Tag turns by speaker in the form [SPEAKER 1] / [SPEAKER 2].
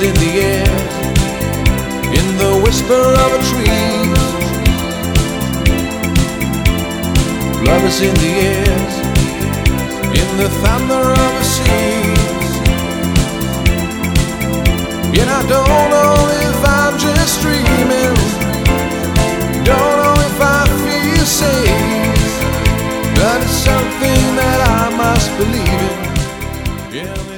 [SPEAKER 1] is in the air, in the whisper of a tree. Love is in the air, in the thunder of a sea. And I don't know if I'm just dreaming, don't know if I feel safe, but it's something that I must believe in. Yeah.